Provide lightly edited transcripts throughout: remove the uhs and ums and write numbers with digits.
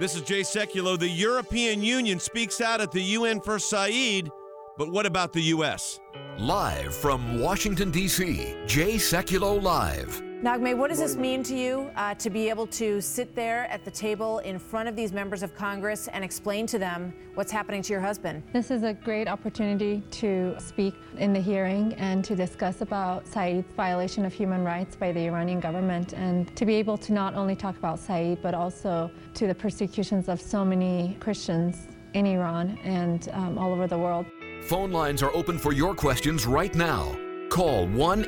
This is Jay Sekulow. The European Union speaks out at the UN for Saeed, but what about the U.S.? Live from Washington, D.C., Jay Sekulow Live. Naghmeh, what does this mean to you to be able to sit there at the table in front of these members of Congress and explain to them what's happening to your husband? This is a great opportunity to speak in the hearing and to discuss about Saeed's violation of human rights by the Iranian government, and to be able to not only talk about Saeed, but also to the persecutions of so many Christians in Iran and all over the world. Phone lines are open for your questions right now. Call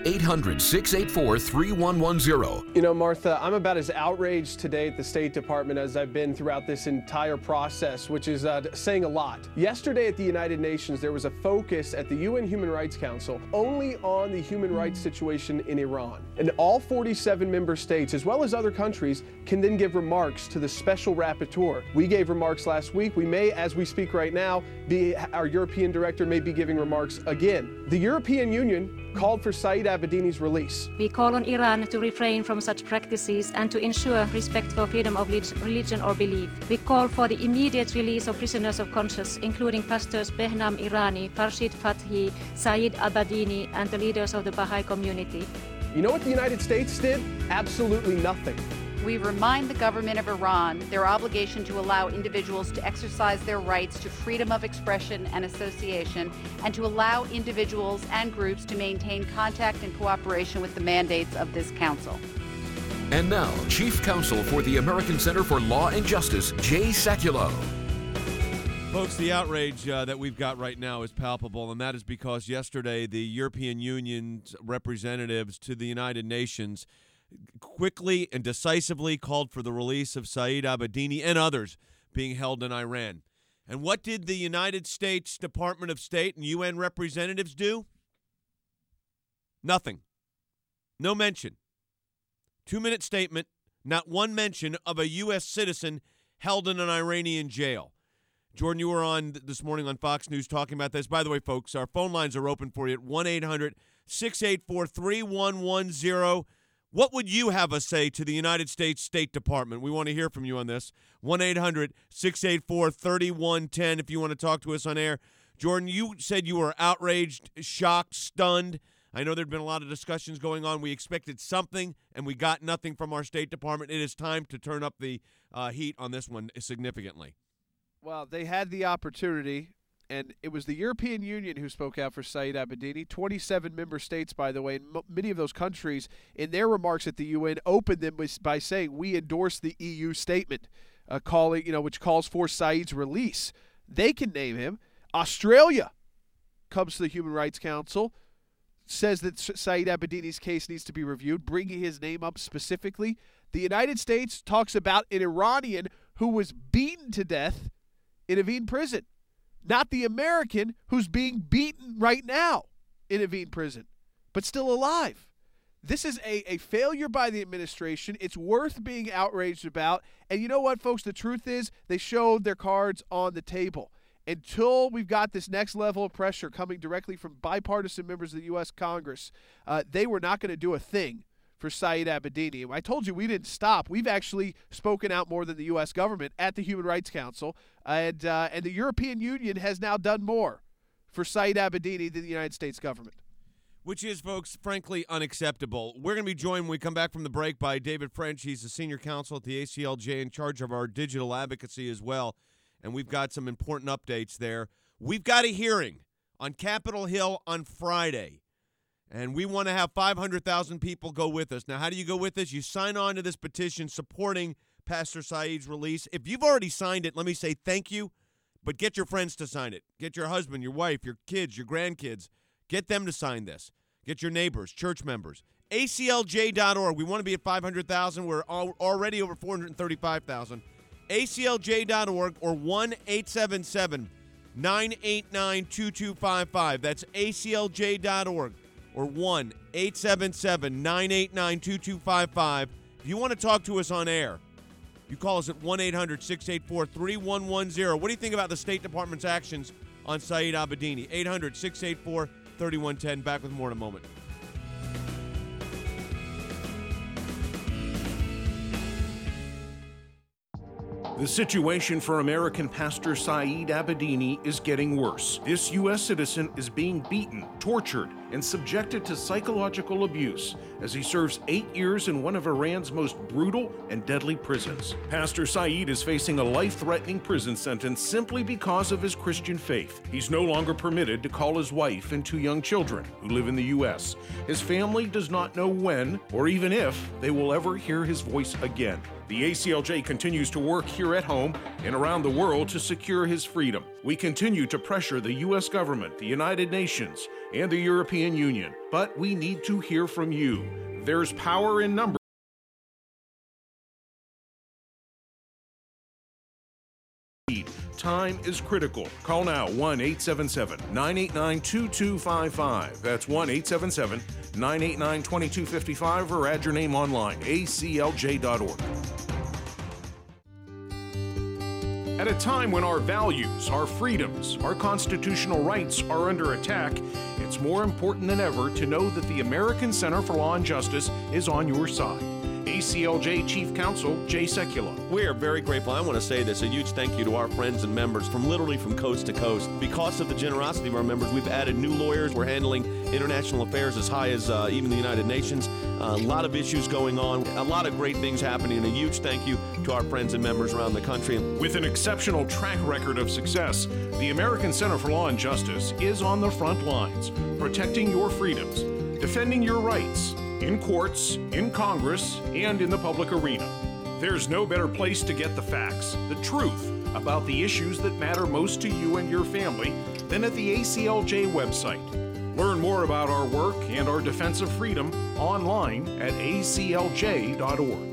1-800-684-3110. You know, Martha, I'm about as outraged today at the State Department as I've been throughout this entire process, which is saying a lot. Yesterday at the United Nations, there was a focus at the UN Human Rights Council only on the human rights situation in Iran. And all 47 member states, as well as other countries, can then give remarks to the special rapporteur. We gave remarks last week. We may, as we speak right now, our European director may be giving remarks again. The European Union called for Saeed Abedini's release. We call on Iran to refrain from such practices and to ensure respect for freedom of religion or belief. We call for the immediate release of prisoners of conscience, including pastors Behnam Irani, Farshid Fathi, Saeed Abedini, and the leaders of the Baha'i community. You know what the United States did? Absolutely nothing. We remind the government of Iran their obligation to allow individuals to exercise their rights to freedom of expression and association, and to allow individuals and groups to maintain contact and cooperation with the mandates of this council. And now, Chief Counsel for the American Center for Law and Justice, Jay Sekulow. Folks, the outrage that we've got right now is palpable, and that is because yesterday the European Union's representatives to the United Nations quickly and decisively called for the release of Saeed Abedini and others being held in Iran. And what did the United States Department of State and UN representatives do? Nothing. No mention. 2-minute statement, not one mention of a U.S. citizen held in an Iranian jail. Jordan, you were on this morning on Fox News talking about this. By the way, folks, our phone lines are open for you at 1-800-684-3110. What would you have us say to the United States State Department? We want to hear from you on this. 1-800-684-3110 if you want to talk to us on air. Jordan, you said you were outraged, shocked, stunned. I know there had been a lot of discussions going on. We expected something, and we got nothing from our State Department. It is time to turn up the heat on this one significantly. Well, they had the opportunity, and it was the European Union who spoke out for Saeed Abedini. 27 member states, by the way, and many of those countries, in their remarks at the UN, opened them by saying, we endorse the EU statement, which calls for Saeed's release. They can name him. Australia comes to the Human Rights Council, says that Saeed Abedini's case needs to be reviewed, bringing his name up specifically. The United States talks about an Iranian who was beaten to death in Evin prison. Not the American who's being beaten right now in Evin prison, but still alive. This is a failure by the administration. It's worth being outraged about. And you know what, folks? The truth is they showed their cards on the table. Until we've got this next level of pressure coming directly from bipartisan members of the U.S. Congress, they were not going to do a thing for Saeed Abedini. I told you we didn't stop. We've actually spoken out more than the U.S. government at the Human Rights Council, and the European Union has now done more for Saeed Abedini than the United States government. Which is, folks, frankly unacceptable. We're going to be joined when we come back from the break by David French. He's the senior counsel at the ACLJ in charge of our digital advocacy as well, and we've got some important updates there. We've got a hearing on Capitol Hill on Friday. And we want to have 500,000 people go with us. Now, how do you go with us? You sign on to this petition supporting Pastor Saeed's release. If you've already signed it, let me say thank you, but get your friends to sign it. Get your husband, your wife, your kids, your grandkids. Get them to sign this. Get your neighbors, church members. ACLJ.org. We want to be at 500,000. We're already over 435,000. ACLJ.org or 1-877-989-2255. That's ACLJ.org. Or 1-877-989-2255. If you want to talk to us on air, you call us at 1-800-684-3110. What do you think about the State Department's actions on Saeed Abedini? 800-684-3110. Back with more in a moment. The situation for American pastor Saeed Abedini is getting worse. This U.S. citizen is being beaten, tortured, and subjected to psychological abuse as he serves 8 years in one of Iran's most brutal and deadly prisons. Pastor Saeed is facing a life-threatening prison sentence simply because of his Christian faith. He's no longer permitted to call his wife and 2 young children who live in the U.S. His family does not know when or even if they will ever hear his voice again. The ACLJ continues to work here at home and around the world to secure his freedom. We continue to pressure the U.S. government, the United Nations, and the European Union. But we need to hear from you. There's power in numbers. Time is critical. Call now 1-877-989-2255. That's 1-877-989-2255 or add your name online, aclj.org. At a time when our values, our freedoms, our constitutional rights are under attack, it's more important than ever to know that the American Center for Law and Justice is on your side. ACLJ Chief Counsel Jay Sekulow. We are very grateful. I want to say this, a huge thank you to our friends and members from literally from coast to coast. Because of the generosity of our members, we've added new lawyers. We're handling international affairs as high as even the United Nations. A lot of issues going on, a lot of great things happening, and a huge thank you to our friends and members around the country. With an exceptional track record of success, the American Center for Law and Justice is on the front lines, protecting your freedoms, defending your rights, in courts, in Congress, and in the public arena. There's no better place to get the facts, the truth, about the issues that matter most to you and your family than at the ACLJ website. Learn more about our work and our defense of freedom online at aclj.org.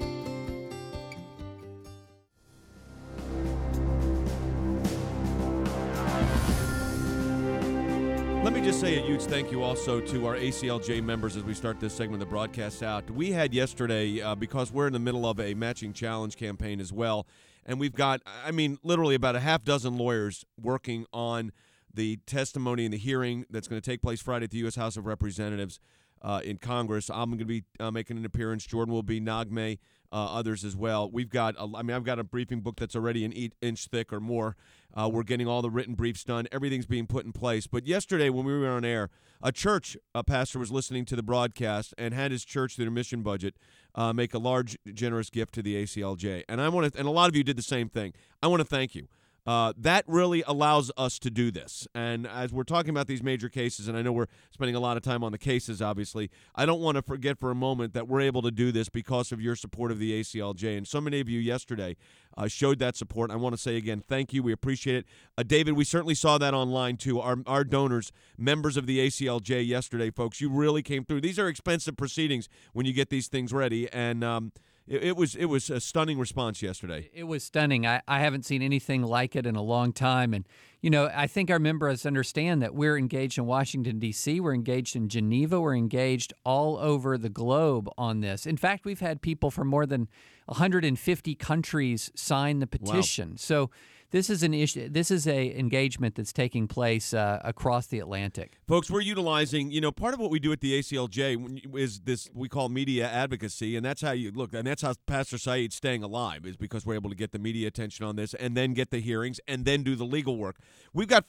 Let me just say a huge thank you also to our ACLJ members as we start this segment of the broadcast out. We had yesterday, because we're in the middle of a matching challenge campaign as well, and we've got, literally about a half dozen lawyers working on the testimony and the hearing that's going to take place Friday at the U.S. House of Representatives in Congress. I'm going to be making an appearance. Jordan will be, Naghmeh, others as well. We've got, I've got a briefing book that's already an inch thick or more. We're getting all the written briefs done. Everything's being put in place. But yesterday when we were on air, a church pastor was listening to the broadcast and had his church, through their mission budget, make a large, generous gift to the ACLJ. And and a lot of you did the same thing. I want to thank you. That really allows us to do this. And as we're talking about these major cases, and I know we're spending a lot of time on the cases, obviously, I don't want to forget for a moment that we're able to do this because of your support of the ACLJ. And so many of you yesterday showed that support. I want to say again, thank you. We appreciate it. David, we certainly saw that online, too. Our donors, members of the ACLJ yesterday, folks, you really came through. These are expensive proceedings when you get these things ready. And it was a stunning response yesterday. It was stunning. I haven't seen anything like it in a long time. And, I think our members understand that we're engaged in Washington, D.C., we're engaged in Geneva, we're engaged all over the globe on this. In fact, we've had people from more than 150 countries sign the petition. Wow. So this is an issue. This is a engagement that's taking place across the Atlantic. Folks, we're utilizing, part of what we do at the ACLJ is this we call media advocacy, and that's how you look, and that's how Pastor Saeed's staying alive, is because we're able to get the media attention on this and then get the hearings and then do the legal work. We've got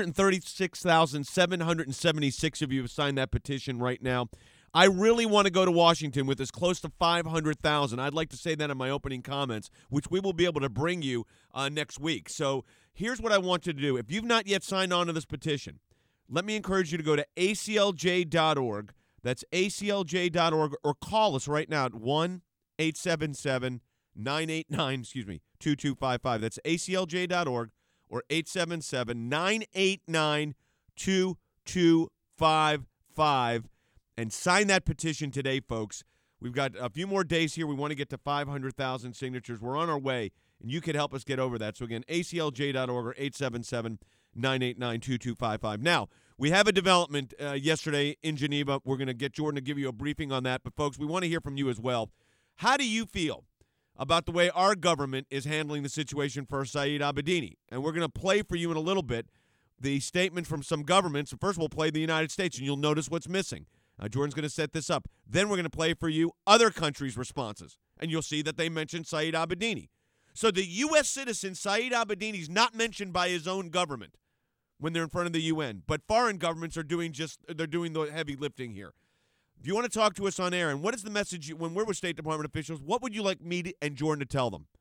436,776 of you have signed that petition right now. I really want to go to Washington with as close to 500,000. I'd like to say that in my opening comments, which we will be able to bring you next week. So here's what I want you to do. If you've not yet signed on to this petition, let me encourage you to go to aclj.org. That's aclj.org, or call us right now at 1-877-989-2255. That's aclj.org or 877-989-2255. And sign that petition today, folks. We've got a few more days here. We want to get to 500,000 signatures. We're on our way, and you can help us get over that. So, again, aclj.org or 877-989-2255. Now, we have a development yesterday in Geneva. We're going to get Jordan to give you a briefing on that. But, folks, we want to hear from you as well. How do you feel about the way our government is handling the situation for Saeed Abedini? And we're going to play for you in a little bit the statement from some governments. First, we'll play the United States, and you'll notice what's missing. Jordan's going to set this up. Then we're going to play for you other countries' responses, and you'll see that they mentioned Saeed Abedini. So the U.S. citizen, Saeed Abedini, is not mentioned by his own government when they're in front of the UN. But foreign governments are doing the heavy lifting here. If you want to talk to us on air, and what is the message when we're with State Department officials, what would you like me and Jordan to tell them?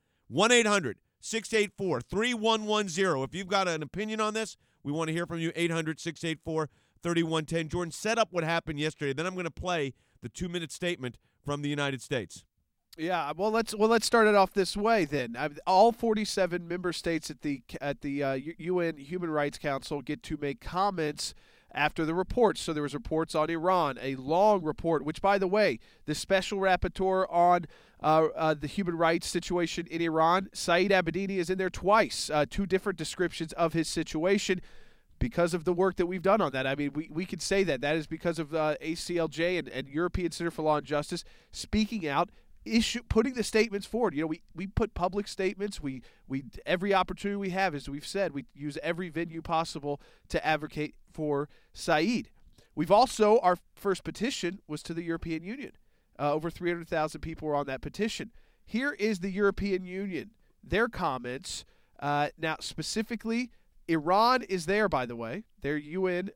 1-800-684-3110. If you've got an opinion on this, we want to hear from you. 800-684-3110. Jordan, set up what happened yesterday. Then I'm going to play the 2-minute statement from the United States. Yeah, well, let's start it off this way then. All 47 member states at the UN Human Rights Council get to make comments after the reports. So there was reports on Iran, a long report, which, by the way, the special rapporteur on the human rights situation in Iran, Saeed Abedini, is in there twice, 2 different descriptions of his situation because of the work that we've done on that. I mean, we could say that is because of ACLJ and European Center for Law and Justice speaking out, putting the statements forward. You know, we put public statements. We every opportunity we have, as we've said, we use every venue possible to advocate for Saeed. We've also, our first petition was to the European Union. Over 300,000 people were on that petition. Here is the European Union, their comments. Now, specifically, Iran is there, by the way. Their UN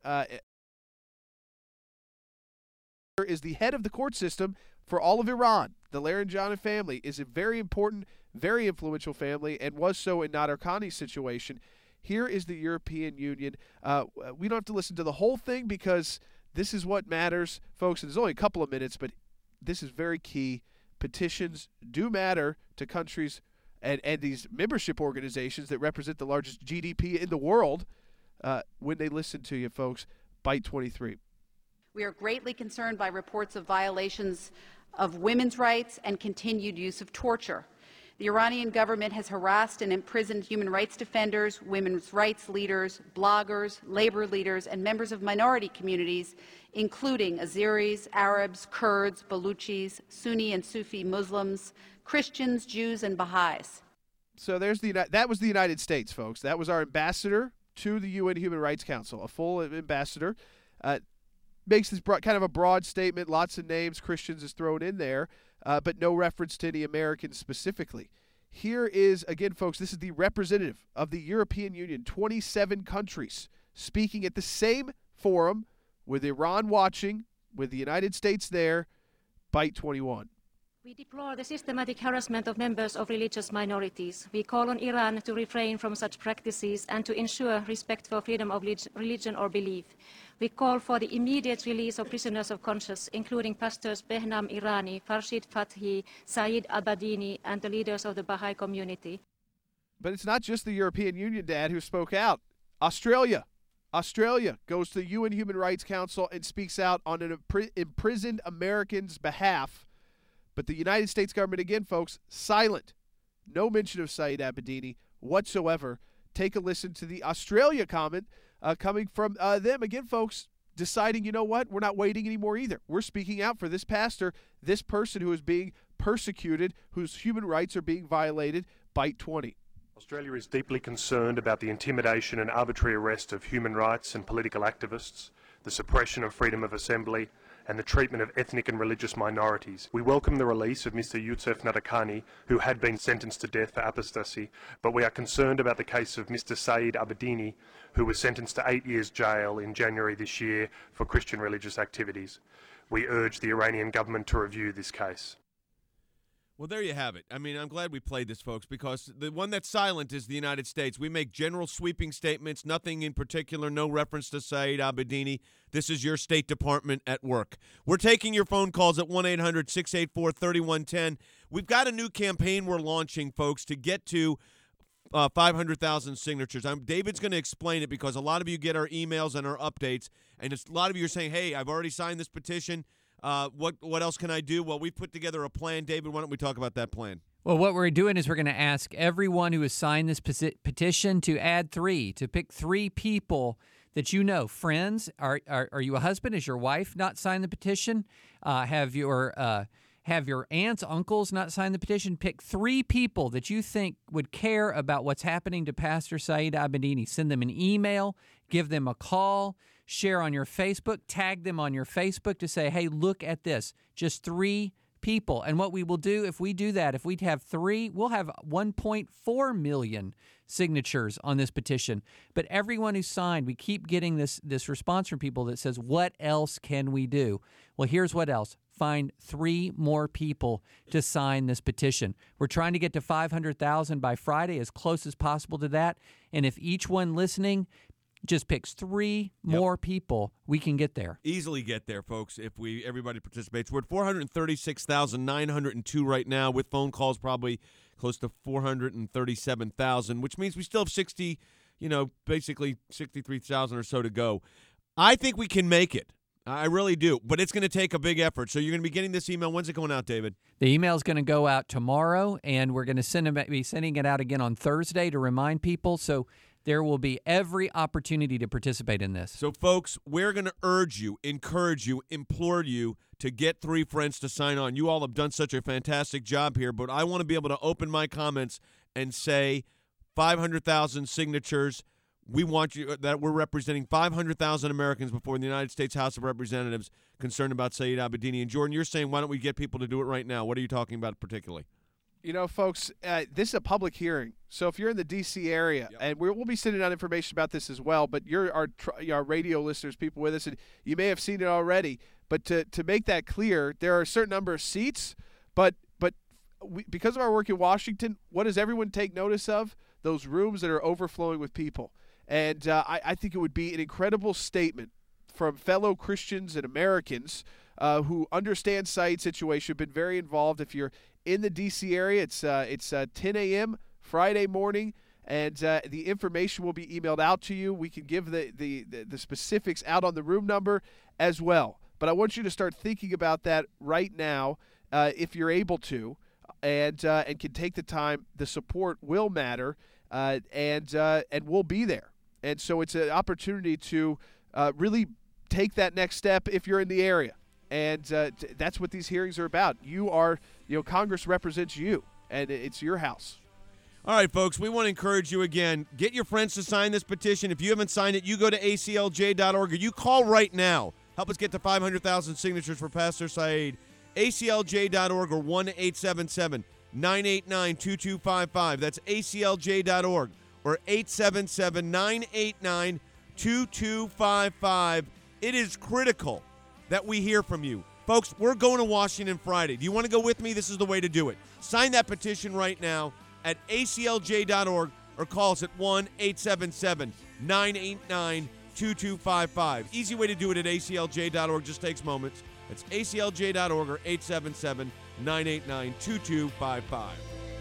is the head of the court system for all of Iran. The Laranjani family is a very important, very influential family, and was so in Nader Khani's situation. Here is the European Union. We don't have to listen to the whole thing because this is what matters, folks. And there's only a couple of minutes, but this is very key. Petitions do matter to countries and these membership organizations that represent the largest GDP in the world when they listen to you, folks. Bite 23. We are greatly concerned by reports of violations of women's rights and continued use of torture. The Iranian government has harassed and imprisoned human rights defenders, women's rights leaders, bloggers, labor leaders, and members of minority communities, including Azeris, Arabs, Kurds, Baluchis, Sunni and Sufi Muslims, Christians, Jews, and Baha'is. So that was the United States, folks. That was our ambassador to the UN Human Rights Council, a full ambassador. Makes this kind of a broad statement. Lots of names, Christians is thrown in there, but no reference to any Americans specifically. Here is, again, folks, this is the representative of the European Union, 27 countries, speaking at the same forum with Iran watching, with the United States there. Bite 21. We deplore the systematic harassment of members of religious minorities. We call on Iran to refrain from such practices and to ensure respect for freedom of religion or belief. We call for the immediate release of prisoners of conscience, including pastors Behnam Irani, Farshid Fathi, Saeed Abedini, and the leaders of the Baha'i community. But it's not just the European Union, Dad, who spoke out. Australia goes to the UN Human Rights Council and speaks out on an imprisoned American's behalf. But the United States government, again, folks, silent. No mention of Saeed Abedini whatsoever. Take a listen to the Australia comment coming from them. Again, folks, deciding, you know what, we're not waiting anymore either. We're speaking out for this pastor, this person who is being persecuted, whose human rights are being violated. Bite 20. Australia is deeply concerned about the intimidation and arbitrary arrest of human rights and political activists, the suppression of freedom of assembly, and the treatment of ethnic and religious minorities. We welcome the release of Mr. Youssef Nader Khani, who had been sentenced to death for apostasy, but we are concerned about the case of Mr. Saeed Abedini, who was sentenced to 8 years jail in January this year for Christian religious activities. We urge the Iranian government to review this case. Well, there you have it. I mean, I'm glad we played this, folks, because the one that's silent is the United States. We make general sweeping statements, nothing in particular, no reference to Saeed Abedini. This is your State Department at work. We're taking your phone calls at 1-800-684-3110. We've got a new campaign we're launching, folks, to get to 500,000 signatures. David's going to explain it because a lot of you get our emails and our updates, and a lot of you are saying, hey, I've already signed this petition. What else can I do? Well, we've put together a plan. David, why don't we talk about that plan? Well, what we're doing is we're going to ask everyone who has signed this petition to add 3, to pick 3 people that you know, friends. Are you a husband? Is your wife not signed the petition? Have your aunts, uncles not signed the petition? Pick 3 people that you think would care about what's happening to Pastor Saeed Abedini. Send them an email, give them a call, share on your Facebook, tag them on your Facebook to say, hey, look at this. Just 3 people. And what we will do, if we do that, if we have 3, we'll have 1.4 million signatures on this petition. But everyone who signed, we keep getting this response from people that says, what else can we do? Well, here's what else. Find 3 more people to sign this petition. We're trying to get to 500,000 by Friday, as close as possible to that. And if each one listening just picks 3 more people, we can get there. Easily get there, folks, if everybody participates. We're at 436,902 right now, with phone calls probably close to 437,000, which means we still have basically 63,000 or so to go. I think we can make it. I really do, but it's going to take a big effort. So you're going to be getting this email. When's it going out, David? The email is going to go out tomorrow, and we're going to be sending it out again on Thursday to remind people. So there will be every opportunity to participate in this. So, folks, we're going to urge you, encourage you, implore you to get 3 friends to sign on. You all have done such a fantastic job here, but I want to be able to open my comments and say 500,000 signatures. We want you that we're representing 500,000 Americans before the United States House of Representatives concerned about Saeed Abedini. And, Jordan, you're saying, why don't we get people to do it right now? What are you talking about particularly? You know, folks, this is a public hearing. So if you're in the D.C. area, and we'll be sending out information about this as well, but you're our radio listeners, people with us, and you may have seen it already. But to make that clear, there are a certain number of seats, but because of our work in Washington, what does everyone take notice of? Those rooms that are overflowing with people. And I think it would be an incredible statement from fellow Christians and Americans who understand Saeed's situation, been very involved. If you're in the D.C. area, it's 10 a.m. Friday morning, and the information will be emailed out to you. We can give the specifics out on the room number as well. But I want you to start thinking about that right now if you're able to, and can take the time. The support will matter, and we'll be there. And so it's an opportunity to really take that next step if you're in the area. And that's what these hearings are about. Congress represents you, and it's your house. All right, folks, we want to encourage you again. Get your friends to sign this petition. If you haven't signed it, you go to aclj.org, or you call right now. Help us get to 500,000 signatures for Pastor Saeed. aclj.org or 1-877-989-2255. That's aclj.org. or 877-989-2255. It is critical that we hear from you. Folks, we're going to Washington Friday. Do you want to go with me? This is the way to do it. Sign that petition right now at aclj.org or call us at 1-877-989-2255. Easy way to do it at aclj.org. Just takes moments. It's aclj.org or 877-989-2255.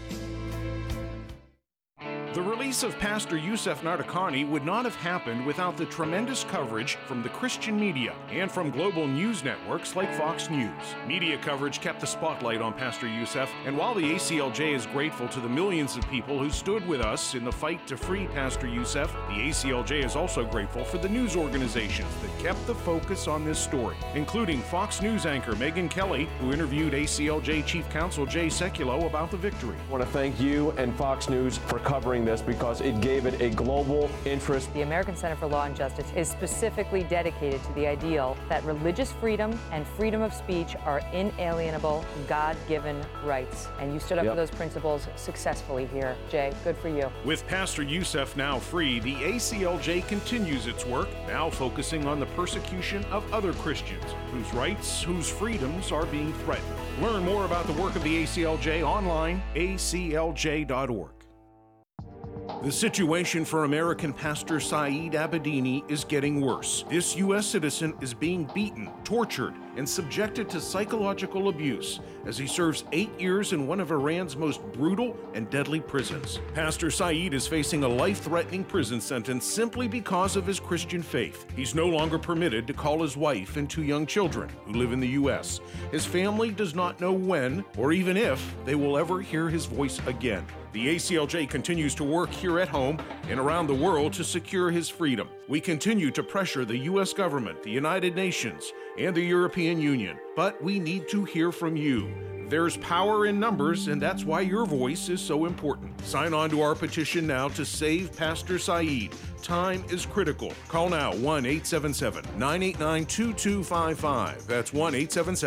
The release of Pastor Youssef Nadarkhani would not have happened without the tremendous coverage from the Christian media and from global news networks like Fox News. Media coverage kept the spotlight on Pastor Youssef, and while the ACLJ is grateful to the millions of people who stood with us in the fight to free Pastor Youssef, the ACLJ is also grateful for the news organizations that kept the focus on this story, including Fox News anchor Megyn Kelly, who interviewed ACLJ Chief Counsel Jay Sekulow about the victory. I want to thank you and Fox News for covering this because it gave it a global interest. The American Center for Law and Justice is specifically dedicated to the ideal that religious freedom and freedom of speech are inalienable, God-given rights. And you stood up for those principles successfully here. Jay, good for you. With Pastor Youssef now free, the ACLJ continues its work, now focusing on the persecution of other Christians whose rights, whose freedoms are being threatened. Learn more about the work of the ACLJ online, aclj.org. The situation for American pastor Saeed Abedini is getting worse. This U.S. citizen is being beaten, tortured, and subjected to psychological abuse as he serves 8 years in one of Iran's most brutal and deadly prisons. Pastor Saeed is facing a life-threatening prison sentence simply because of his Christian faith. He's no longer permitted to call his wife and 2 young children who live in the U.S. His family does not know when or even if they will ever hear his voice again. The ACLJ continues to work here at home and around the world to secure his freedom. We continue to pressure the U.S. government, the United Nations, and the European Union. But we need to hear from you. There's power in numbers, and that's why your voice is so important. Sign on to our petition now to save Pastor Saeed. Time is critical. Call now 1-877-989-2255. That's 1-877-989-2255.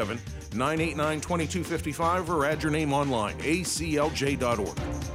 989-2255 or add your name online, aclj.org.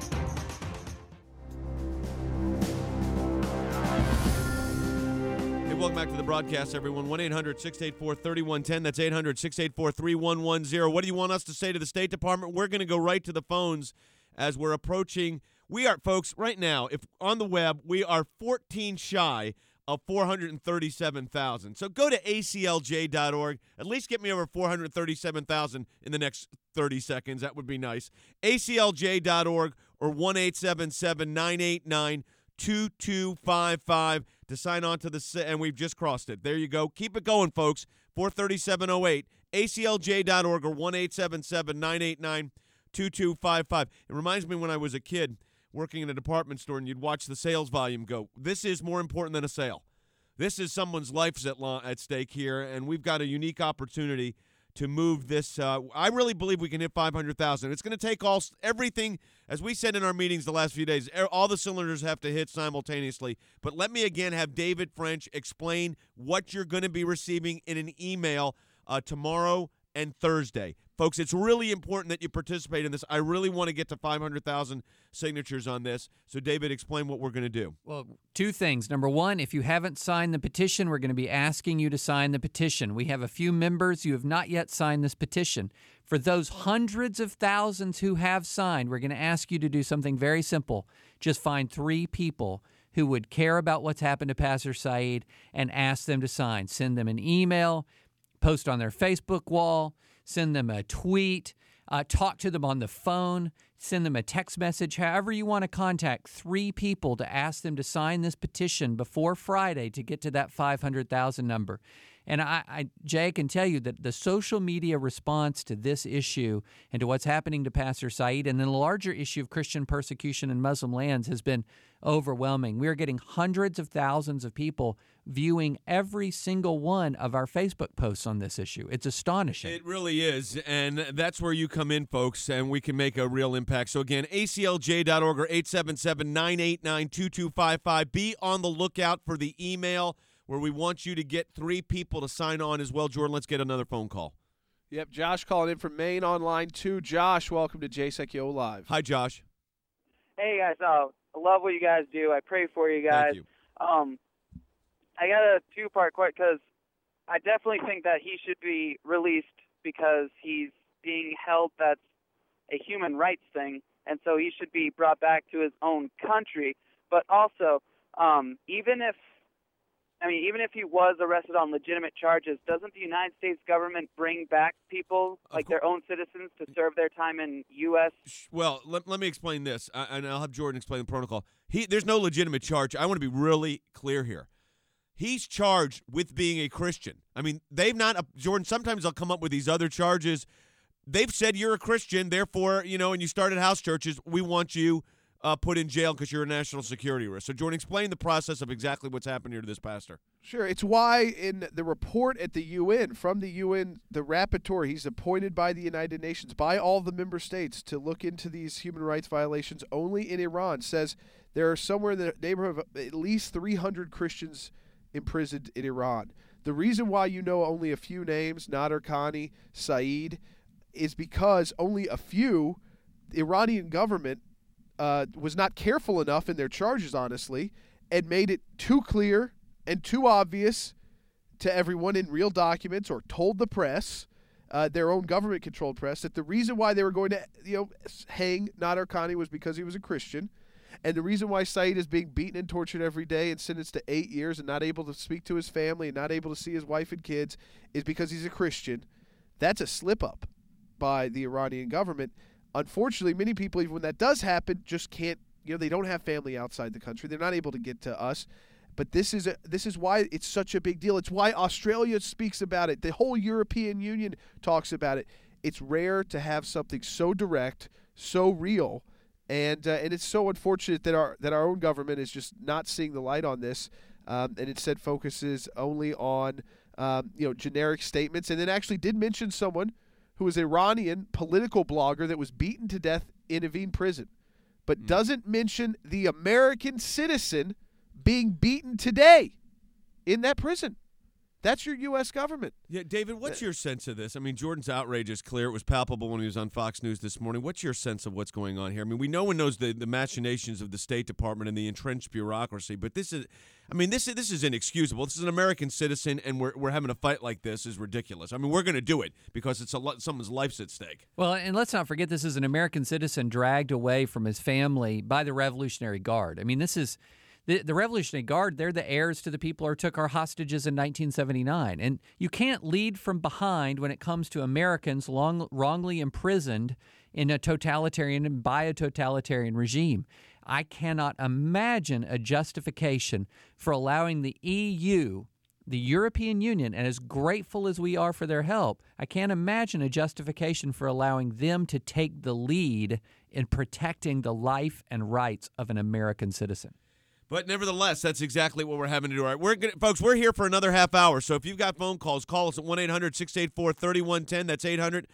Welcome back to the broadcast, everyone. 1-800-684-3110. That's 800-684-3110. What do you want us to say to the State Department? We're going to go right to the phones as we're approaching. We are, folks, right now, if on the web, we are 14 shy of 437,000. So go to aclj.org. At least get me over 437,000 in the next 30 seconds. That would be nice. aclj.org or 1-877-989-2255 to sign on to the, and we've just crossed it. There you go. Keep it going, folks. 43708, aclj.org or 1-877-989-2255. It reminds me when I was a kid working in a department store and you'd watch the sales volume go. This is more important than a sale. This is someone's life's at stake here, and we've got a unique opportunity to move this. I really believe we can hit 500,000. It's going to take everything, as we said in our meetings the last few days, all the cylinders have to hit simultaneously. But let me again have David French explain what you're going to be receiving in an email tomorrow and Thursday. Folks, it's really important that you participate in this. I really want to get to 500,000 signatures on this. So, David, explain what we're going to do. Well, two things. Number one, if you haven't signed the petition, we're going to be asking you to sign the petition. We have a few members who have not yet signed this petition. For those hundreds of thousands who have signed, we're going to ask you to do something very simple. Just find 3 people who would care about what's happened to Pastor Saeed and ask them to sign. Send them an email, post on their Facebook wall, send them a tweet, talk to them on the phone, send them a text message, however you want to contact 3 people to ask them to sign this petition before Friday to get to that 500,000 number. And Jay, can tell you that the social media response to this issue and to what's happening to Pastor Saeed and the larger issue of Christian persecution in Muslim lands has been overwhelming. We are getting hundreds of thousands of people viewing every single one of our Facebook posts on this issue. It's astonishing. It really is, and that's where you come in, folks, and we can make a real impact. So again, aclj.org or 877-989-2255. Be on the lookout for the email where we want you to get 3 people to sign on as well. Jordan, let's get another phone call. Yep, Josh calling in from Maine on line 2. Josh, welcome to JSECO Live. Hi, Josh. Hey, guys. I love what you guys do. I pray for you guys. Thank you. I got a 2-part question because I definitely think that he should be released because he's being held. That's a human rights thing, and so he should be brought back to his own country. But also, even if he was arrested on legitimate charges, doesn't the United States government bring back people, like their own citizens, to serve their time in U.S.? Well, let me explain this, and I'll have Jordan explain the protocol. There's no legitimate charge. I want to be really clear here. He's charged with being a Christian. I mean, they've not – Jordan, sometimes they'll come up with these other charges. They've said you're a Christian, therefore, and you started house churches, we want you put in jail because you're a national security risk. So, Jordan, explain the process of exactly what's happened here to this pastor. Sure. It's why in the report at the UN, from the UN, the rapporteur, he's appointed by the United Nations, by all the member states to look into these human rights violations only in Iran, says there are somewhere in the neighborhood of at least 300 Christians imprisoned in Iran. The reason why you know only a few names, Nader Khani, Saeed, is because only a few, the Iranian government was not careful enough in their charges, honestly, and made it too clear and too obvious to everyone in real documents, or told the press, their own government-controlled press, that the reason why they were going to hang Nader Khani was because he was a Christian. And the reason why Saeed is being beaten and tortured every day and sentenced to 8 years and not able to speak to his family and not able to see his wife and kids is because he's a Christian. That's a slip-up by the Iranian government. Unfortunately, many people, even when that does happen, just can't, they don't have family outside the country. They're not able to get to us. But this is why it's such a big deal. It's why Australia speaks about it. The whole European Union talks about it. It's rare to have something so direct, so real, and it's so unfortunate that our own government is just not seeing the light on this, and instead focuses only on generic statements, and then actually did mention someone who was an Iranian political blogger that was beaten to death in Evin prison, but doesn't mention the American citizen being beaten today in that prison. That's your U.S. government. Yeah, David, what's your sense of this? I mean, Jordan's outrage is clear. It was palpable when he was on Fox News this morning. What's your sense of what's going on here? I mean, no one knows the machinations of the State Department and the entrenched bureaucracy, but this is inexcusable. This is an American citizen, and we're having a fight like this is ridiculous. I mean, we're going to do it because it's someone's life's at stake. Well, and let's not forget this is an American citizen dragged away from his family by the Revolutionary Guard. I mean, this is... The Revolutionary Guard, they're the heirs to the people who took our hostages in 1979. And you can't lead from behind when it comes to Americans wrongly imprisoned in a totalitarian and by a totalitarian regime. I cannot imagine a justification for allowing the EU, the European Union, and as grateful as we are for their help, I can't imagine a justification for allowing them to take the lead in protecting the life and rights of an American citizen. But nevertheless, that's exactly what we're having to do. All right, folks, we're here for another half hour. So if you've got phone calls, call us at 1-800-684-3110. That's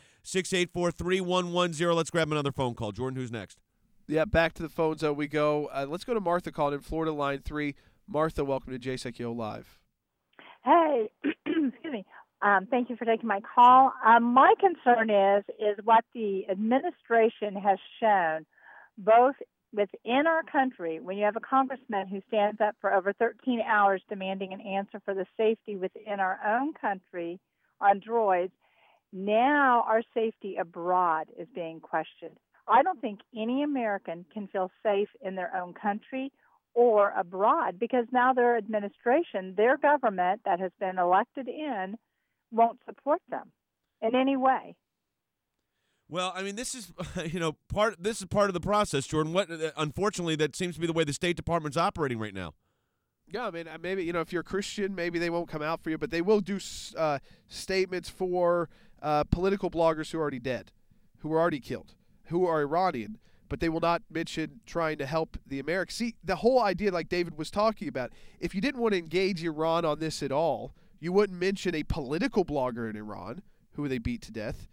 800-684-3110. Let's grab another phone call. Jordan, who's next? Yeah, back to the phone zone we go. Let's go to Martha calling in Florida, line 3. Martha, welcome to JSEC Live. Hey, excuse me. Thank you for taking my call. My concern is what the administration has shown, both within our country, when you have a congressman who stands up for over 13 hours demanding an answer for the safety within our own country on droids, now our safety abroad is being questioned. I don't think any American can feel safe in their own country or abroad because now their administration, their government that has been elected in, won't support them in any way. Well, I mean, this is part of the process, Jordan. Unfortunately, that seems to be the way the State Department's operating right now. Yeah, I mean, maybe if you're a Christian, maybe they won't come out for you, but they will do statements for political bloggers who are already dead, who are already killed, who are Iranian, but they will not mention trying to help the Americans. See, the whole idea, like David was talking about, if you didn't want to engage Iran on this at all, you wouldn't mention a political blogger in Iran who they beat to death.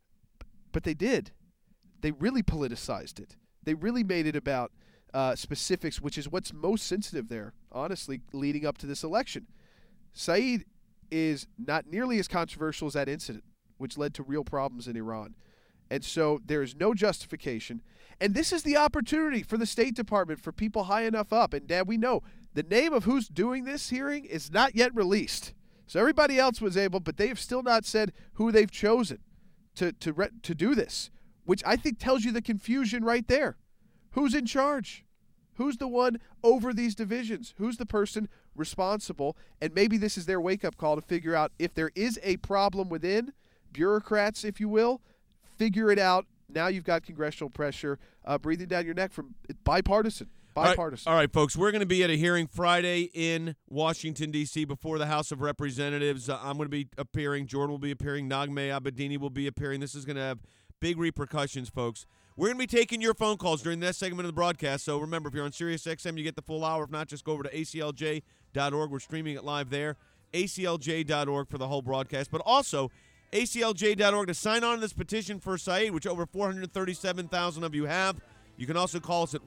But they did. They really politicized it. They really made it about specifics, which is what's most sensitive there, honestly, leading up to this election. Saeed is not nearly as controversial as that incident, which led to real problems in Iran. And so there is no justification. And this is the opportunity for the State Department, for people high enough up. And, Dad, we know the name of who's doing this hearing is not yet released. So everybody else was able, but they have still not said who they've chosen to do this, which I think tells you the confusion right there. Who's in charge? Who's the one over these divisions? Who's the person responsible? And maybe this is their wake-up call to figure out if there is a problem within, bureaucrats, if you will, figure it out. Now you've got congressional pressure breathing down your neck from bipartisan. All right, folks, we're going to be at a hearing Friday in Washington, D.C. before the House of Representatives. I'm going to be appearing. Jordan will be appearing. Naghmeh Abedini will be appearing. This is going to have big repercussions, folks. We're going to be taking your phone calls during this segment of the broadcast. So remember, if you're on SiriusXM, you get the full hour. If not, just go over to aclj.org. We're streaming it live there. aclj.org for the whole broadcast. But also, aclj.org to sign on to this petition for Saeed, which over 437,000 of you have. You can also call us at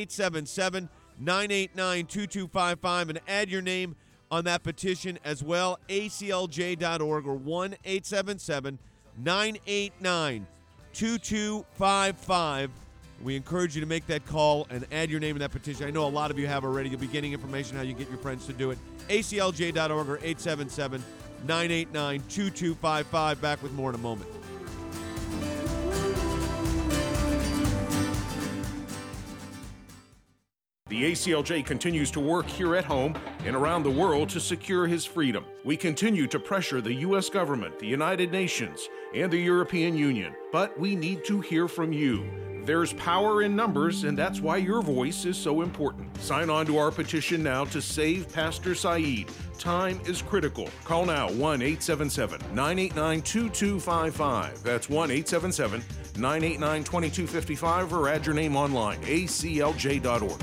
1-877-989-2255 and add your name on that petition as well, aclj.org or 1-877-989-2255. We encourage you to make that call and add your name in that petition. I know a lot of you have already. You'll be getting information how you get your friends to do it. aclj.org or 877-989-2255. Back with more in a moment. The ACLJ continues to work here at home and around the world to secure his freedom. We continue to pressure the U.S. government, the United Nations, and the European Union. But we need to hear from you. There's power in numbers, and that's why your voice is so important. Sign on to our petition now to save Pastor Saeed. Time is critical. Call now 1-877-989-2255. That's 1-877-989-2255 or add your name online, aclj.org.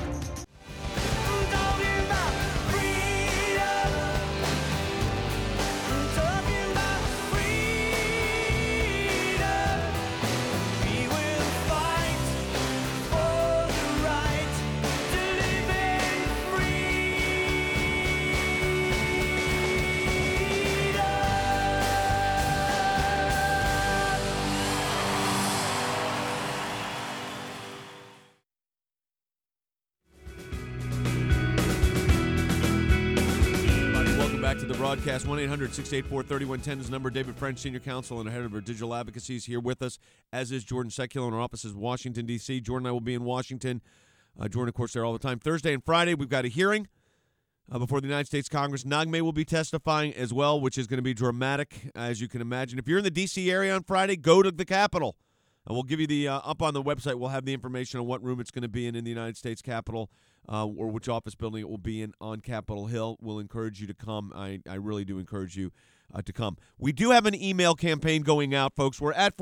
to the broadcast. 1-800-684-3110 is the number. David French, Senior Counsel and Head of our Digital Advocacy, is here with us, as is Jordan Secular in our offices in Washington, D.C. Jordan and I will be in Washington. Jordan, of course, there all the time. Thursday and Friday, we've got a hearing before the United States Congress. Naghmeh will be testifying as well, which is going to be dramatic, as you can imagine. If you're in the D.C. area on Friday, go to the Capitol. We'll give you the up on the website. We'll have the information on what room it's going to be in the United States Capitol, or which office building it will be in on Capitol Hill. We'll encourage you to come. I really do encourage you to come. We do have an email campaign going out, folks. We're at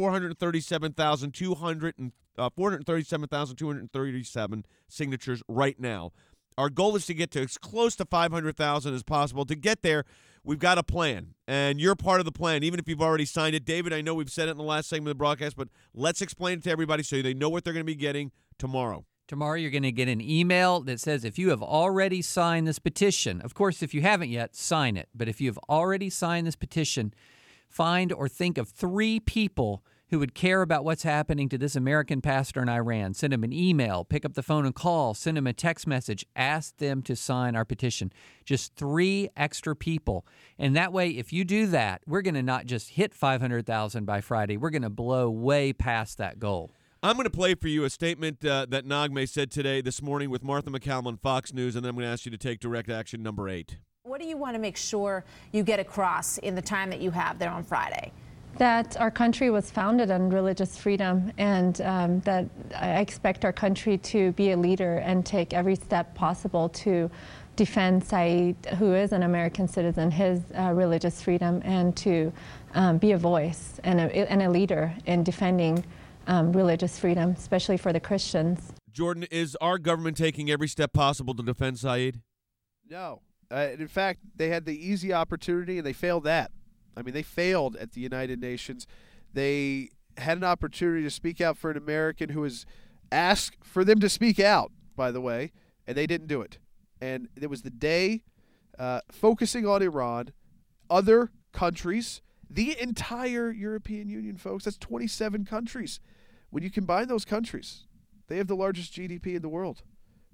437,237 signatures right now. Our goal is to get to as close to 500,000 as possible. To get there, we've got a plan, and you're part of the plan, even if you've already signed it. David, I know we've said it in the last segment of the broadcast, but let's explain it to everybody so they know what they're going to be getting tomorrow. Tomorrow you're going to get an email that says if you have already signed this petition, of course, if you haven't yet, sign it. But if you have already signed this petition, find or think of 3 people who would care about what's happening to this American pastor in Iran. Send them an email, pick up the phone and call, send them a text message, ask them to sign our petition. Just 3 extra people. And that way, if you do that, we're going to not just hit 500,000 by Friday. We're going to blow way past that goal. I'm going to play for you a statement that Naghmeh said this morning with Martha MacCallum on Fox News, and then I'm going to ask you to take direct action number 8. What do you want to make sure you get across in the time that you have there on Friday? That our country was founded on religious freedom, and that I expect our country to be a leader and take every step possible to defend Saeed, who is an American citizen, his religious freedom, and to be a voice and a leader in defending religious freedom, especially for the Christians. Jordan, is our government taking every step possible to defend Saeed? No. In fact, they had the easy opportunity, and they failed that. I mean, they failed at the United Nations. They had an opportunity to speak out for an American who was asked for them to speak out, by the way, and they didn't do it. And it was the day focusing on Iran, other countries, the entire European Union, folks. That's 27 countries. When you combine those countries, they have the largest GDP in the world.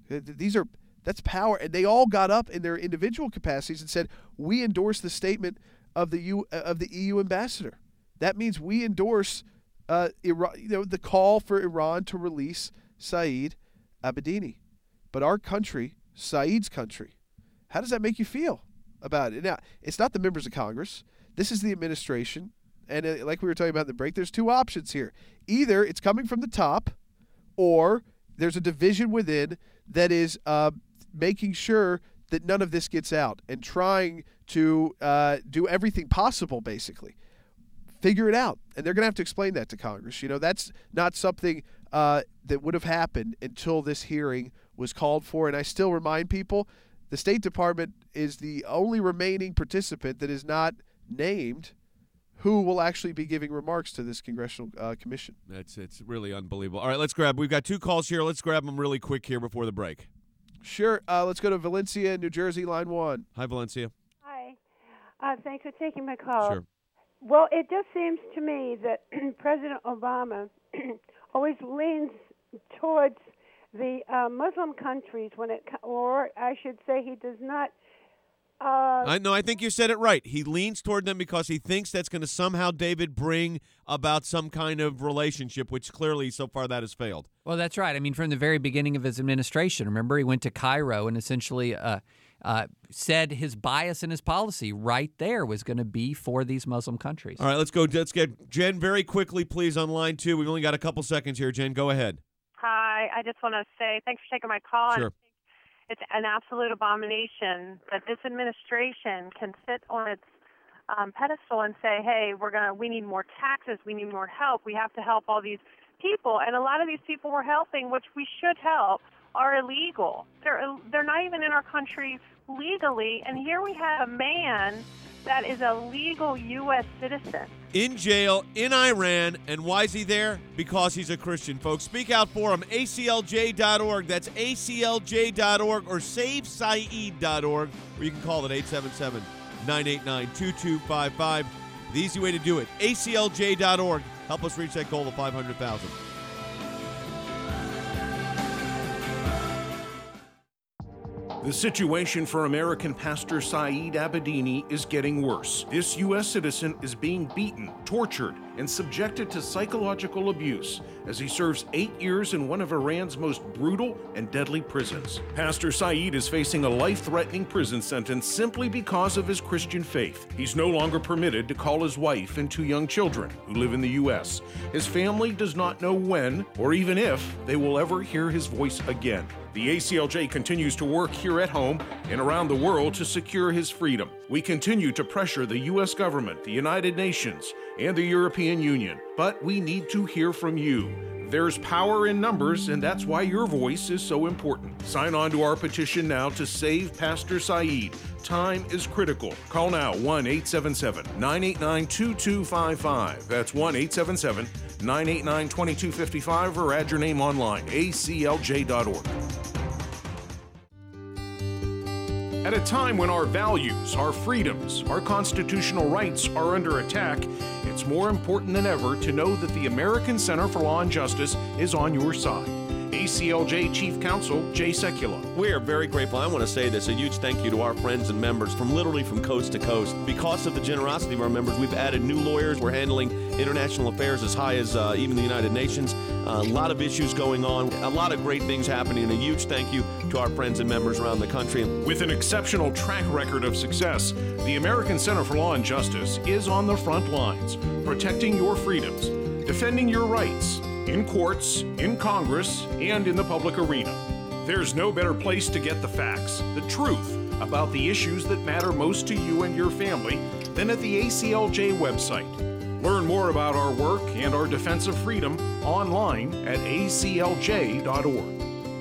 That's power. And they all got up in their individual capacities and said, we endorse the statement of the EU ambassador. That means we endorse Iran, the call for Iran to release Saeed Abedini. But our country, Saeed's country, how does that make you feel about it? Now, it's not the members of Congress. This is the administration. And like we were talking about in the break, there's 2 options here. Either it's coming from the top, or there's a division within that is making sure that none of this gets out and trying to do everything possible, basically. Figure it out. And they're going to have to explain that to Congress. That's not something that would have happened until this hearing was called for. And I still remind people, the State Department is the only remaining participant that is not named who will actually be giving remarks to this congressional commission. It's really unbelievable. All right, we've got 2 calls here. Let's grab them really quick here before the break. Sure. Let's go to Valencia, New Jersey, line 1. Hi, Valencia. Hi. Thanks for taking my call. Sure. Well, it just seems to me that President Obama always leans towards the Muslim countries or I should say he does not. I think you said it right. He leans toward them because he thinks that's going to somehow, David, bring about some kind of relationship, which clearly so far that has failed. Well, that's right. I mean, from the very beginning of his administration, remember, he went to Cairo and essentially said his bias in his policy right there was going to be for these Muslim countries. All right, let's go. Let's get Jen very quickly, please, on line 2. We've only got a couple seconds here. Jen, go ahead. Hi. I just want to say thanks for taking my call. Sure. It's an absolute abomination that this administration can sit on its pedestal and say, hey, we need more taxes, we need more help, we have to help all these people. And a lot of these people we're helping, which we should help, are illegal. They're not even in our country legally. And here we have a man that is a legal U.S. citizen. In jail in Iran. And why is he there? Because he's a Christian, folks. Speak out for him. ACLJ.org. That's ACLJ.org or SaveSaeed.org, or you can call it 877-989-2255. The easy way to do it. ACLJ.org. Help us reach that goal of 500,000. The situation for American pastor Saeed Abedini is getting worse. This U.S. citizen is being beaten, tortured, and subjected to psychological abuse as he serves 8 years in one of Iran's most brutal and deadly prisons. Pastor Saeed is facing a life-threatening prison sentence simply because of his Christian faith. He's no longer permitted to call his wife and 2 young children who live in the U.S. His family does not know when or even if they will ever hear his voice again. The ACLJ continues to work here at home and around the world to secure his freedom. We continue to pressure the U.S. government, the United Nations, and the European Union. But we need to hear from you. There's power in numbers, and that's why your voice is so important. Sign on to our petition now to save Pastor Saeed. Time is critical. Call now 1-877-989-2255. That's 1-877-989-2255, or add your name online, aclj.org. At a time when our values, our freedoms, our constitutional rights are under attack, it's more important than ever to know that the American Center for Law and Justice is on your side. ACLJ Chief Counsel Jay Sekulow. We are very grateful. I want to say this, a huge thank you to our friends and members from literally from coast to coast. Because of the generosity of our members, we've added new lawyers. We're handling international affairs as high as even the United Nations. A lot of issues going on, a lot of great things happening, and a huge thank you to our friends and members around the country. With an exceptional track record of success, the American Center for Law and Justice is on the front lines, protecting your freedoms, defending your rights, in courts, in Congress, and in the public arena. There's no better place to get the facts, the truth, about the issues that matter most to you and your family than at the ACLJ website. Learn more about our work and our defense of freedom online at aclj.org.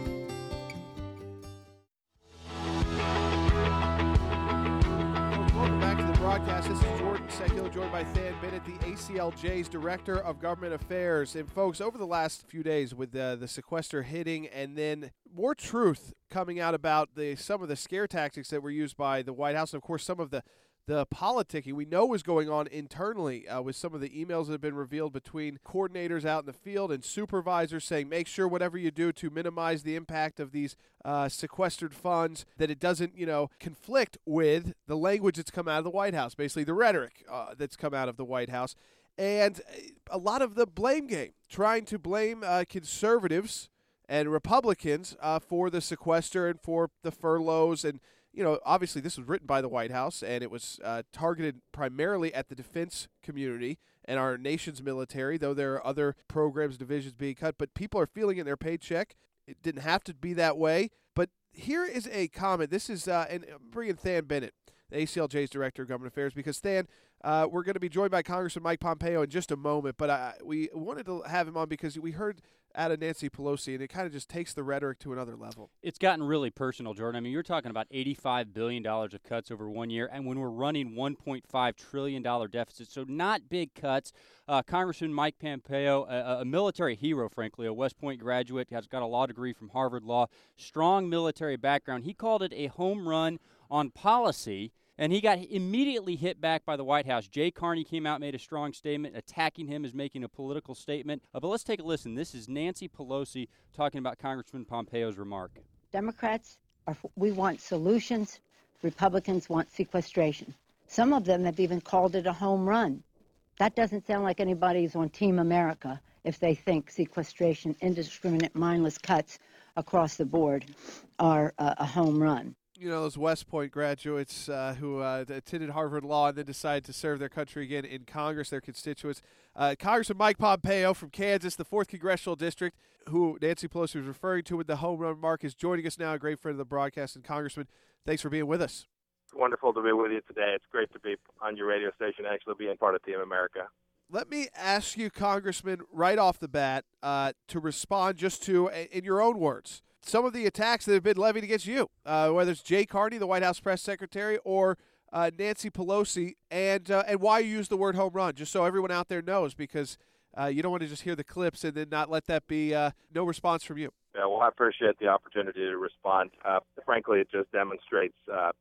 Welcome back to the broadcast. This is Jordan Sekulow, joined by Than Bennett, the ACLJ's Director of Government Affairs. And folks, over the last few days with the sequester hitting and then more truth coming out about some of the scare tactics that were used by the White House, and of course some of the politicking we know is going on internally with some of the emails that have been revealed between coordinators out in the field and supervisors saying, make sure whatever you do to minimize the impact of these sequestered funds, that it doesn't, conflict with the language that's come out of the White House, basically the rhetoric that's come out of the White House. And a lot of the blame game, trying to blame conservatives and Republicans for the sequester and for the furloughs. And obviously this was written by the White House, and it was targeted primarily at the defense community and our nation's military, though there are other programs, divisions being cut. But people are feeling it in their paycheck. It didn't have to be that way. But here is a comment. This is, and I'm bringing Than Bennett, the ACLJ's Director of Government Affairs, because Than, we're going to be joined by Congressman Mike Pompeo in just a moment. But we wanted to have him on because we heard out of Nancy Pelosi, and it kind of just takes the rhetoric to another level. It's gotten really personal, Jordan. I mean, you're talking about $85 billion of cuts over 1 year, and when we're running $1.5 trillion deficit, so not big cuts. Congressman Mike Pompeo, a military hero, frankly, a West Point graduate, has got a law degree from Harvard Law, strong military background. He called it a home run on policy, and he got immediately hit back by the White House. Jay Carney came out, made a strong statement, attacking him as making a political statement. But let's take a listen. This is Nancy Pelosi talking about Congressman Pompeo's remark. Democrats, we want solutions. Republicans want sequestration. Some of them have even called it a home run. That doesn't sound like anybody's on Team America if they think sequestration, indiscriminate, mindless cuts across the board are a home run. Those West Point graduates who attended Harvard Law and then decided to serve their country again in Congress, their constituents. Congressman Mike Pompeo from Kansas, the 4th Congressional District, who Nancy Pelosi was referring to with the home run mark, is joining us now, a great friend of the broadcast. And Congressman, thanks for being with us. It's wonderful to be with you today. It's great to be on your radio station and actually being part of Team America. Let me ask you, Congressman, right off the bat, to respond just to, in your own words, some of the attacks that have been levied against you, whether it's Jay Carney, the White House press secretary, or Nancy Pelosi, and why you use the word home run, just so everyone out there knows, because you don't want to just hear the clips and then not let that be no response from you. Yeah, well, I appreciate the opportunity to respond. Frankly, it just demonstrates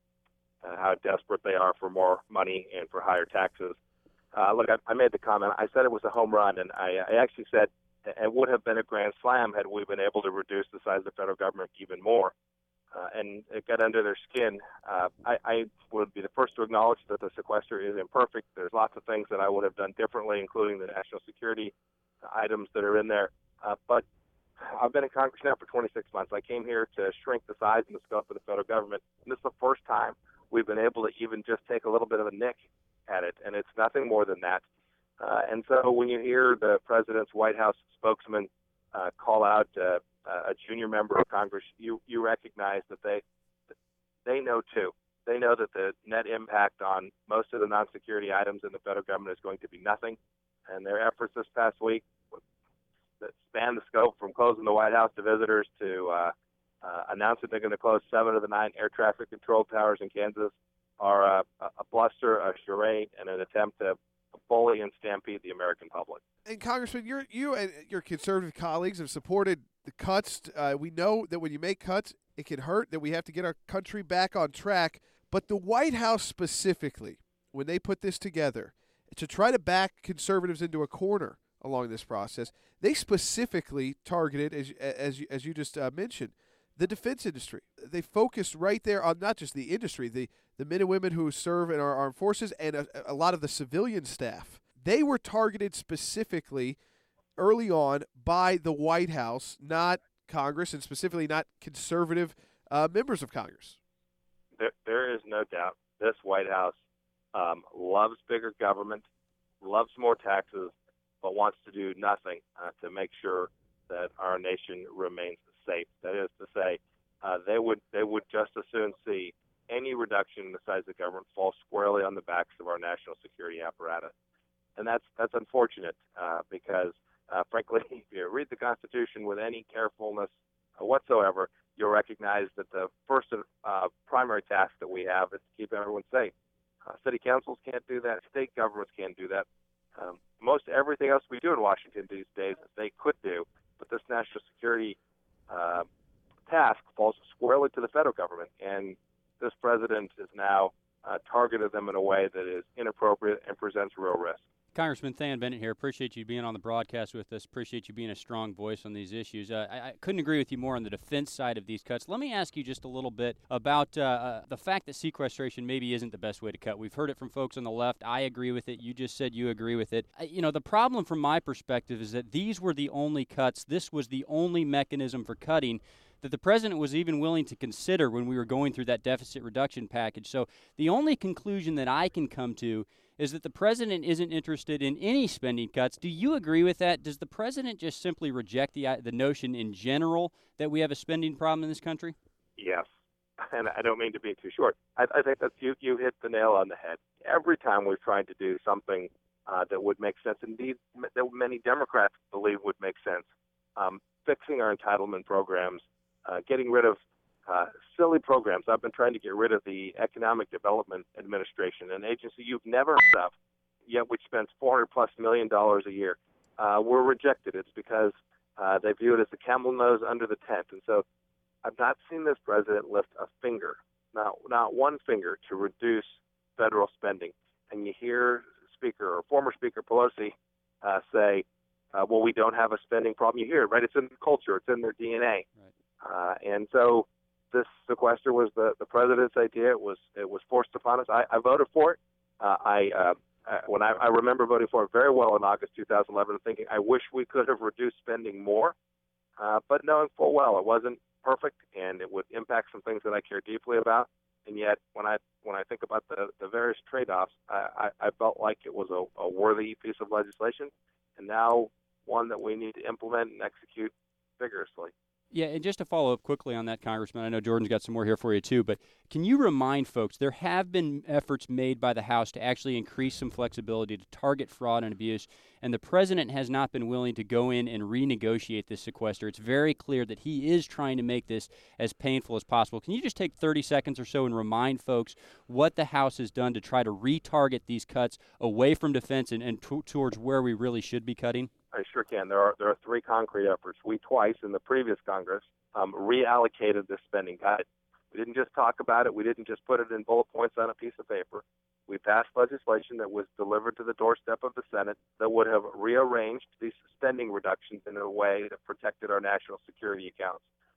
how desperate they are for more money and for higher taxes. Look, I made the comment. I said it was a home run, and I actually said it would have been a grand slam had we been able to reduce the size of the federal government even more. and get under their skin. I would be the first to acknowledge that the sequester is imperfect. There's lots of things that I would have done differently, including the national security items that are in there. But I've been in Congress now for 26 months. I came here to shrink the size and the scope of the federal government, and this is the first time we've been able to even just take a little bit of a nick at it, and it's nothing more than that. And so when you hear the president's White House spokesman call out a junior member of Congress, you recognize that they know too. They know that the net impact on most of the non-security items in the federal government is going to be nothing, and their efforts this past week that span the scope from closing the White House to visitors to announcing they're going to close 7 of the 9 air traffic control towers in Kansas are a bluster, a charade, and an attempt to bully and stampede the American public. And Congressman, you and your conservative colleagues have supported the cuts. We know that when you make cuts, it can hurt, that we have to get our country back on track. But the White House specifically, when they put this together, to try to back conservatives into a corner along this process, they specifically targeted, as you just mentioned, the defense industry. They focused right there on not just the industry, the men and women who serve in our armed forces and a lot of the civilian staff. They were targeted specifically early on by the White House, not Congress, and specifically not conservative members of Congress. There is no doubt this White House loves bigger government, loves more taxes, but wants to do nothing to make sure that our nation remains safe. That is to say, they would just as soon see any reduction in the size of government fall squarely on the backs of our national security apparatus, and that's unfortunate because, frankly, if you read the Constitution with any carefulness whatsoever, you'll recognize that the first primary task that we have is to keep everyone safe. City councils can't do that. State governments can't do that. Most everything else we do in Washington these days, they could do, but this national security task falls squarely to the federal government, and this president has now targeted them in a way that is inappropriate and presents real risk. Congressman Than Bennett here. Appreciate you being on the broadcast with us. Appreciate you being a strong voice on these issues. I couldn't agree with you more on the defense side of these cuts. Let me ask you just a little bit about the fact that sequestration maybe isn't the best way to cut. We've heard it from folks on the left. I agree with it. You just said you agree with it. The problem from my perspective is that these were the only cuts. This was the only mechanism for cutting that the president was even willing to consider when we were going through that deficit reduction package. So the only conclusion that I can come to is that the president isn't interested in any spending cuts. Do you agree with that? Does the president just simply reject the notion in general that we have a spending problem in this country? Yes, and I don't mean to be too short. I think that you hit the nail on the head. Every time we've tried to do something that would make sense, indeed, that many Democrats believe would make sense, fixing our entitlement programs, getting rid of silly programs. I've been trying to get rid of the Economic Development Administration, an agency you've never heard of, yet which spends $400+ million a year. We're rejected. It's because they view it as the camel nose under the tent. And so I've not seen this president lift a finger, not one finger, to reduce federal spending. And you hear former Speaker Pelosi say, well, we don't have a spending problem. You hear it, right? It's in the culture. It's in their DNA. Right. And so this sequester was the president's idea. It was forced upon us. I voted for it. I remember voting for it very well in August 2011, thinking I wish we could have reduced spending more, but knowing full well it wasn't perfect and it would impact some things that I care deeply about. And yet, when I think about the various trade-offs, I felt like it was a worthy piece of legislation, and now one that we need to implement and execute vigorously. Yeah, and just to follow up quickly on that, Congressman, I know Jordan's got some more here for you too, but can you remind folks there have been efforts made by the House to actually increase some flexibility to target fraud and abuse, and the president has not been willing to go in and renegotiate this sequester. It's very clear that he is trying to make this as painful as possible. Can you just take 30 seconds or so and remind folks what the House has done to try to retarget these cuts away from defense and towards where we really should be cutting? I sure can. There are 3 concrete efforts. We twice in the previous Congress reallocated this spending cut. We didn't just talk about it. We didn't just put it in bullet points on a piece of paper. We passed legislation that was delivered to the doorstep of the Senate that would have rearranged these spending reductions in a way that protected our national security accounts.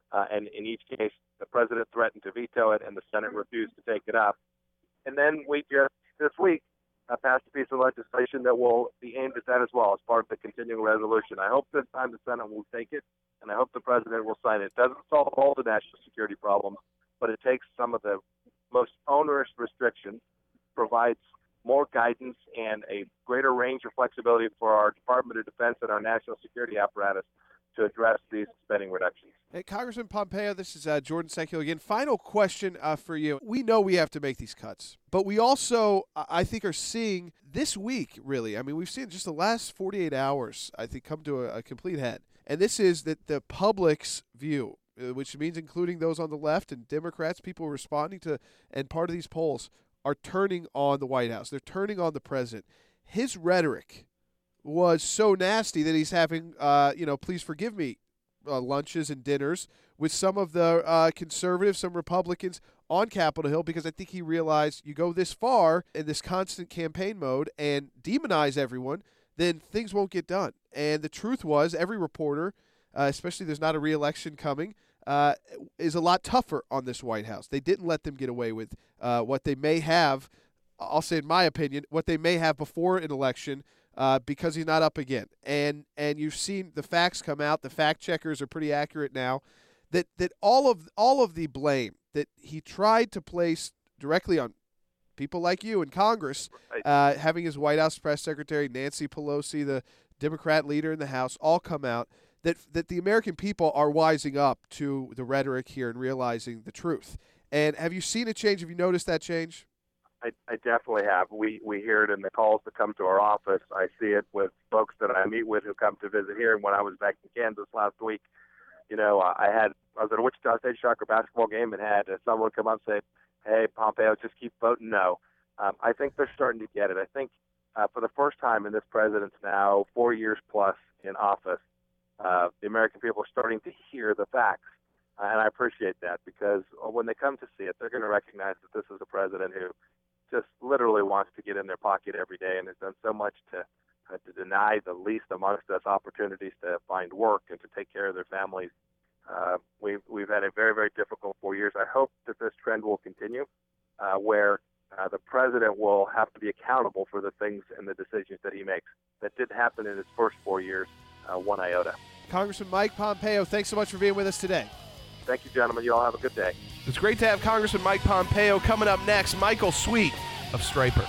And in each case, the president threatened to veto it, and the Senate refused to take it up. And then we just, this week, passed a piece of legislation that will be aimed at that as well as part of the continuing resolution. I hope this time the Senate will take it, and I hope the president will sign it. It doesn't solve all the national security problems, but it takes some of the most onerous restrictions, provides more guidance and a greater range of flexibility for our Department of Defense and our national security apparatus to address these spending reductions. Hey, Congressman Pompeo, this is Jordan Sekio again. Final question for you. We know we have to make these cuts, but we also, I think, are seeing this week, really, I mean, we've seen just the last 48 hours, I think, come to a complete head. And this is that the public's view, which means including those on the left and Democrats, people responding to, and part of these polls, are turning on the White House. They're turning on the president. His rhetoric was so nasty that he's having, please forgive me, lunches and dinners with some of the conservatives, some Republicans on Capitol Hill, because I think he realized you go this far in this constant campaign mode and demonize everyone, then things won't get done. And the truth was, every reporter, especially there's not a re-election coming, is a lot tougher on this White House. They didn't let them get away with what they may have, I'll say in my opinion, what they may have before an election, because he's not up again. And you've seen the facts come out. The fact checkers are pretty accurate now. That all of the blame that he tried to place directly on people like you in Congress, having his White House press secretary, Nancy Pelosi, the Democrat leader in the House, all come out, that the American people are wising up to the rhetoric here and realizing the truth. And have you seen a change? Have you noticed that change? I definitely have. We hear it in the calls that come to our office. I see it with folks that I meet with who come to visit here. And when I was back in Kansas last week, I was at a Wichita State Shocker basketball game and had someone come up and say, "Hey, Pompeo, just keep voting no." I think they're starting to get it. I think for the first time in this president's now 4 years plus in office, the American people are starting to hear the facts. And I appreciate that, because when they come to see it, they're going to recognize that this is a president who just literally wants to get in their pocket every day and has done so much to deny the least amongst us opportunities to find work and to take care of their families. We've had a very, very difficult 4 years. I hope that this trend will continue, where the president will have to be accountable for the things and the decisions that he makes. That didn't happen in his first 4 years, one iota. Congressman Mike Pompeo, thanks so much for being with us today. Thank you, gentlemen. You all have a good day. It's great to have Congressman Mike Pompeo. Coming up next, Michael Sweet of Stryper.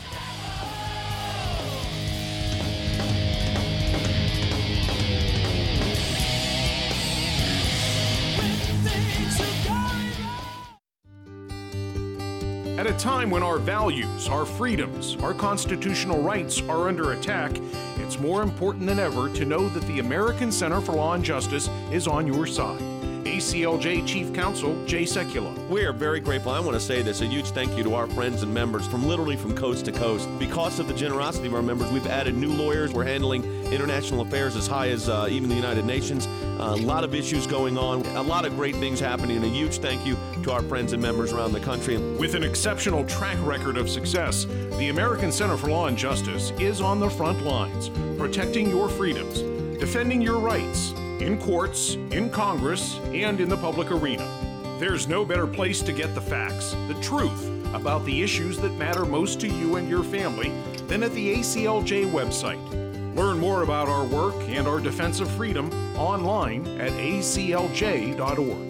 At a time when our values, our freedoms, our constitutional rights are under attack, it's more important than ever to know that the American Center for Law and Justice is on your side. ACLJ Chief Counsel Jay Sekulow. We are very grateful. I want to say this, a huge thank you to our friends and members from literally from coast to coast. Because of the generosity of our members, we've added new lawyers. We're handling international affairs as high as even the United Nations. A lot of issues going on, a lot of great things happening, and a huge thank you to our friends and members around the country. With an exceptional track record of success, the American Center for Law and Justice is on the front lines, protecting your freedoms, defending your rights, in courts, in Congress, and in the public arena. There's no better place to get the facts, the truth, about the issues that matter most to you and your family than at the ACLJ website. Learn more about our work and our defense of freedom online at aclj.org.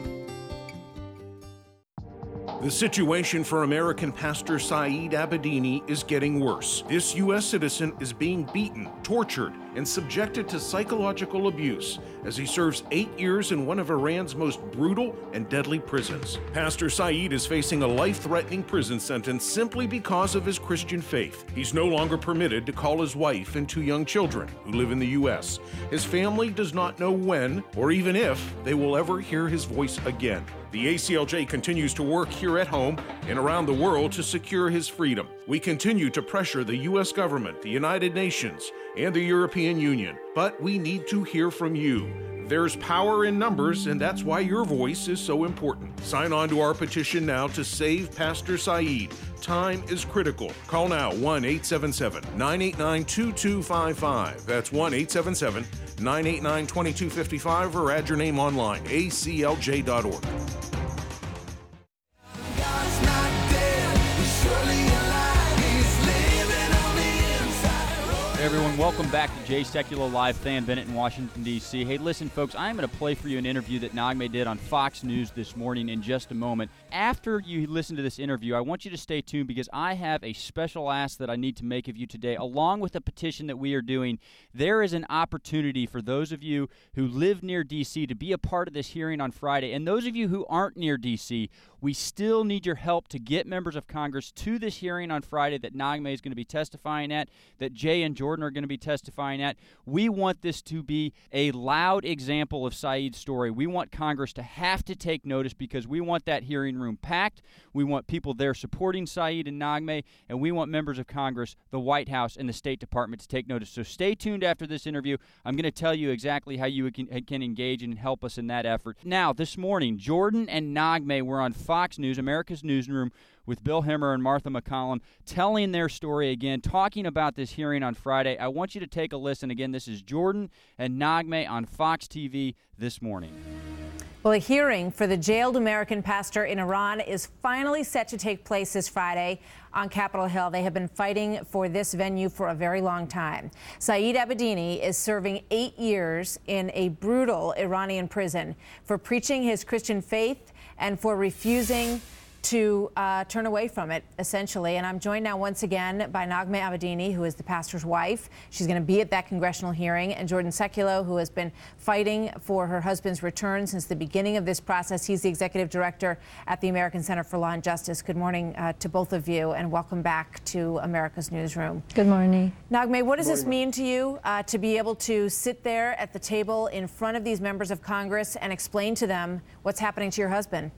The situation for American pastor Saeed Abedini is getting worse. This U.S. citizen is being beaten, tortured, and subjected to psychological abuse as he serves 8 years in one of Iran's most brutal and deadly prisons. Pastor Saeed is facing a life-threatening prison sentence simply because of his Christian faith. He's no longer permitted to call his wife and 2 young children who live in the U.S. His family does not know when or even if they will ever hear his voice again. The ACLJ continues to work here at home and around the world to secure his freedom. We continue to pressure the U.S. government, the United Nations, and the European Union. But we need to hear from you. There's power in numbers, and that's why your voice is so important. Sign on to our petition now to save Pastor Saeed. Time is critical. Call now 1-877-989-2255. That's 1-877-989-2255. 989-2255 or add your name online, aclj.org. Hey everyone, welcome back to Jay Sekulow Live. Than Bennett in Washington, D.C. Hey, listen, folks, I'm going to play for you an interview that Naghmeh did on Fox News this morning in just a moment. After you listen to this interview, I want you to stay tuned because I have a special ask that I need to make of you today. Along with the petition that we are doing, there is an opportunity for those of you who live near D.C. to be a part of this hearing on Friday. And those of you who aren't near D.C., we still need your help to get members of Congress to this hearing on Friday that Naghmeh is going to be testifying at, that Jay and Jordan are going to be testifying at. We want this to be a loud example of Saeed's story. We want Congress to have to take notice because we want that hearing room packed. We want people there supporting Saeed and Naghmeh, and we want members of Congress, the White House, and the State Department to take notice. So stay tuned after this interview. I'm going to tell you exactly how you can engage and help us in that effort. Now, this morning, Jordan and Naghmeh were on Fox News, America's Newsroom, with Bill Hemmer and Martha McCallum, telling their story again, talking about this hearing on Friday. I want you to take a listen. Again, this is Jordan and Naghmeh on Fox TV this morning. Well, a hearing for the jailed American pastor in Iran is finally set to take place this Friday on Capitol Hill. They have been fighting for this venue for a very long time. Saeed Abedini is serving 8 years in a brutal Iranian prison for preaching his Christian faith and for refusing to turn away from it, essentially. And I'm joined now once again by Naghmeh Abedini, who is the pastor's wife. She's going to be at that congressional hearing, and Jordan Sekulow, who has been fighting for her husband's return since the beginning of this process. He's the executive director at the American Center for Law and Justice. Good morning to both of you, and welcome back to America's Newsroom. Good morning. Naghmeh, what does this mean to you to be able to sit there at the table in front of these members of Congress and explain to them what's happening to your husband?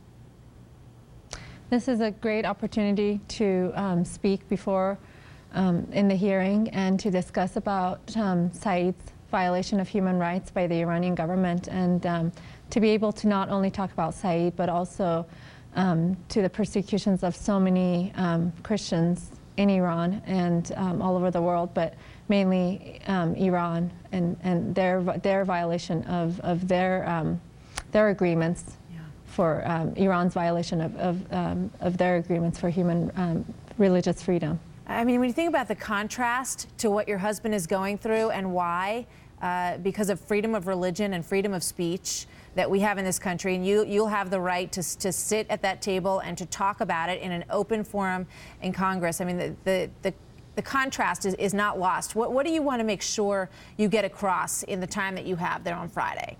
This is a great opportunity to speak before in the hearing and to discuss about Saeed's violation of human rights by the Iranian government, and to be able to not only talk about Saeed but also to the persecutions of so many Christians in Iran and all over the world, but mainly Iran and their violation of their agreements. For Iran's violation of their agreements for human religious freedom. I mean, when you think about the contrast to what your husband is going through and why, because of freedom of religion and freedom of speech that we have in this country, and you'll have the right to sit at that table and to talk about it in an open forum in Congress. I mean, the contrast is not lost. What do you want to make sure you get across in the time that you have there on Friday?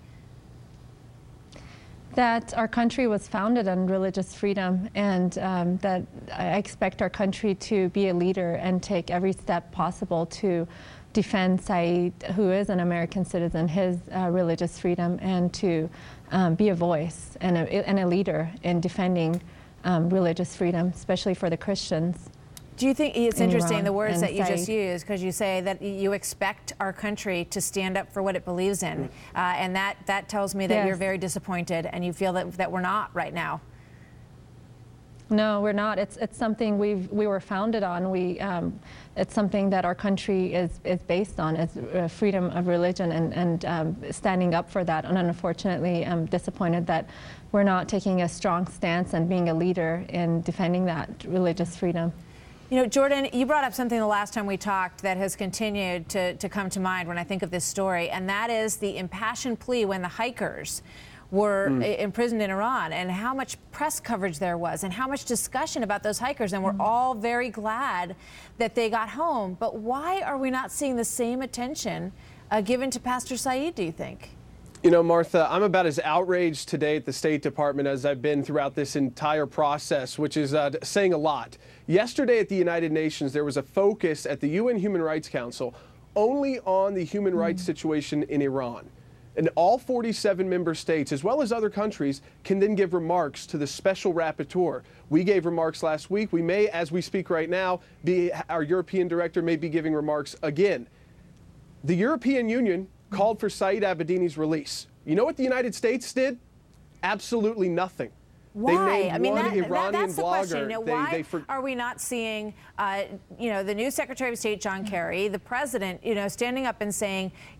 That our country was founded on religious freedom, and that I expect our country to be a leader and take every step possible to defend Saeed, who is an American citizen, his religious freedom, and to be a voice and a leader in defending religious freedom, especially for the Christians. Do you think it's interesting, the words that you Saeed. just used, because you say that you expect our country to stand up for what it believes in, and that tells me that Yes. you're very disappointed and you feel that we're not right now. No, we're not. It's something we were founded on. It's something that our country is based on, is freedom of religion and standing up for that. And unfortunately, I'm disappointed that we're not taking a strong stance and being a leader in defending that religious freedom. You know, Jordan, you brought up something the last time we talked that has continued to come to mind when I think of this story, and that is the impassioned plea when the hikers were imprisoned in Iran, and how much press coverage there was and how much discussion about those hikers, and we're all very glad that they got home. But why are we not seeing the same attention given to Pastor Saeed, do you think? You know, Martha, I'm about as outraged today at the State Department as I've been throughout this entire process, which is saying a lot. Yesterday at the United Nations, there was a focus at the UN Human Rights Council only on the human rights situation in Iran. And all 47 member states, as well as other countries, can then give remarks to the special rapporteur. We gave remarks last week. We may, as we speak right now, our European director may be giving remarks again. The European Union called for Saeed Abedini's release. You know what the United States did? Absolutely nothing. Why? They named I mean, one Iranian that's the blogger. question. You know, why are we not seeing, you know, the new Secretary of State, John Kerry, the president, you know, standing up and saying,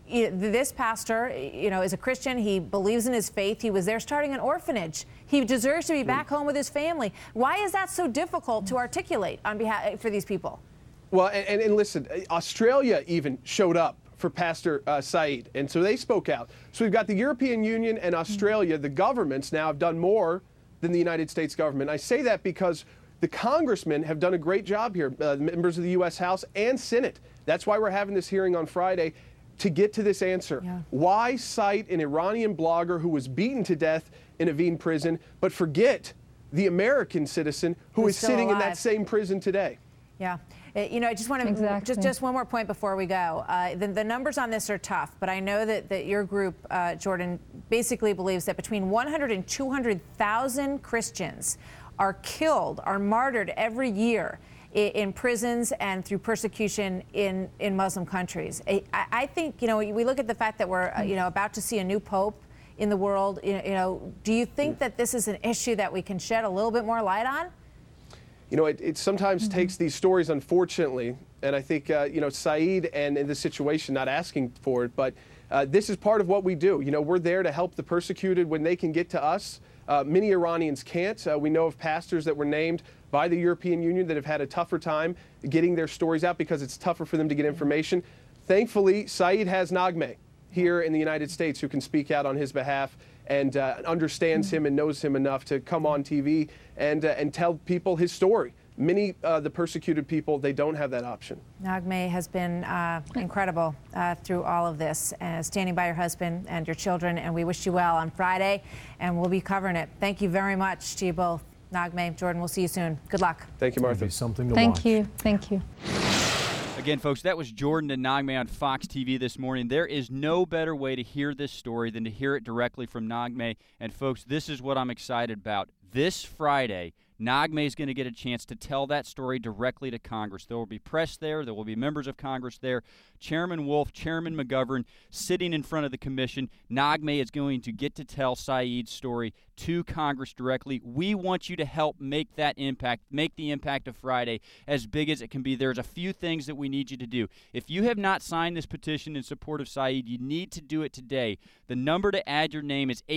this pastor, is a Christian. He believes in his faith. He was there starting an orphanage. He deserves to be back home with his family. Why is that so difficult to articulate on behalf for these people? Well, and listen, Australia even showed up for Pastor Saeed, and so they spoke out. So we've got the European Union and Australia. The governments now have done more than the United States government. I say that because the congressmen have done a great job here, members of the U.S. House and Senate. That's why we're having this hearing on Friday, to get to this answer. Yeah. Why cite an Iranian blogger who was beaten to death in Evin prison, but forget the American citizen who is sitting alive in that same prison today? Yeah. I just want to just one more point before we go. The numbers on this are tough, but I know that your group, Jordan, basically believes that between 100 and 200,000 Christians are killed, are martyred every year in prisons and through persecution in Muslim countries. I think, we look at the fact that we're, about to see a new pope in the world. Do you think that this is an issue that we can shed a little bit more light on? It sometimes takes these stories, unfortunately, and I think, Saeed and in this situation, not asking for it, but this is part of what we do. We're there to help the persecuted when they can get to us. Many Iranians can't. We know of pastors that were named by the European Union that have had a tougher time getting their stories out because it's tougher for them to get information. Thankfully, Saeed has Naghmeh here in the United States who can speak out on his behalf and understands him and knows him enough to come on TV and tell people his story. Many the persecuted people, they don't have that option. Naghmeh has been incredible through all of this, standing by your husband and your children, and we wish you well on Friday, and we'll be covering it. Thank you very much to you both. Naghmeh, Jordan, we'll see you soon. Good luck. Thank you, Martha. Something to watch. Thank you. Again, folks, that was Jordan and Naghmeh on Fox TV this morning. There is no better way to hear this story than to hear it directly from Naghmeh. And, folks, this is what I'm excited about. This Friday, Naghmeh is going to get a chance to tell that story directly to Congress. There will be press there. There will be members of Congress there. Chairman Wolf, Chairman McGovern sitting in front of the commission. Naghmeh is going to get to tell Saeed's story to Congress directly. We want you to help make that impact, make the impact of Friday as big as it can be. There's a few things that we need you to do. If you have not signed this petition in support of Saeed, you need to do it today. The number to add your name is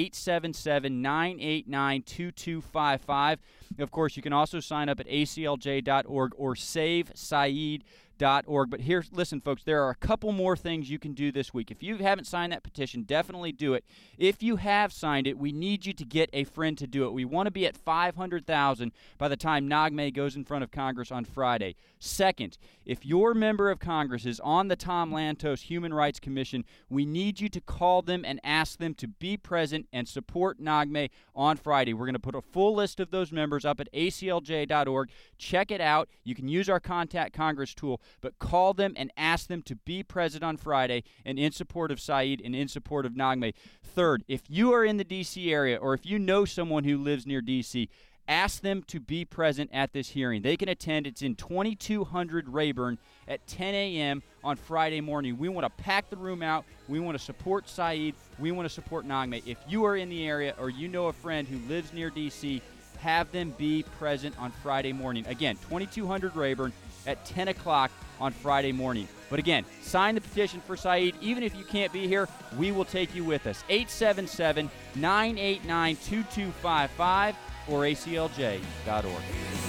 877-989-2255. Of course, you can also sign up at aclj.org or SaveSaeed.org. But here, listen, folks, there are a couple more things you can do this week. If you haven't signed that petition, definitely do it. If you have signed it, we need you to get a friend to do it. We want to be at 500,000 by the time Naghmeh goes in front of Congress on Friday. Second, if your member of Congress is on the Tom Lantos Human Rights Commission, we need you to call them and ask them to be present and support Naghmeh on Friday. We're going to put a full list of those members up at aclj.org. Check it out. You can use our Contact Congress tool, but call them and ask them to be present on Friday and in support of Saeed and in support of Naghmeh. Third, if you are in the D.C. area or if you know someone who lives near D.C., ask them to be present at this hearing. They can attend. It's in 2200 Rayburn at 10 a.m. on Friday morning. We want to pack the room out. We want to support Saeed. We want to support Naghmeh. If you are in the area or you know a friend who lives near D.C., have them be present on Friday morning. Again, 2200 Rayburn at 10 o'clock on Friday morning. But again, sign the petition for Saeed. Even if you can't be here, we will take you with us. 877-989-2255 or aclj.org.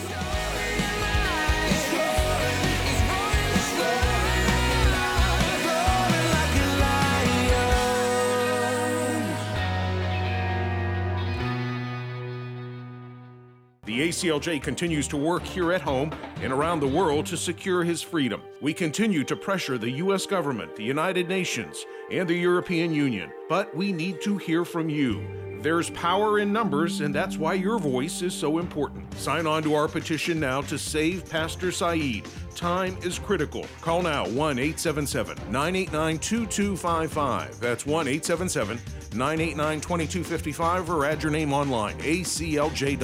The ACLJ continues to work here at home and around the world to secure his freedom. We continue to pressure the U.S. government, the United Nations, and the European Union. But we need to hear from you. There's power in numbers, and that's why your voice is so important. Sign on to our petition now to save Pastor Saeed. Time is critical. Call now 1-877-989-2255. That's 1-877-989-2255 or add your name online, aclj.org.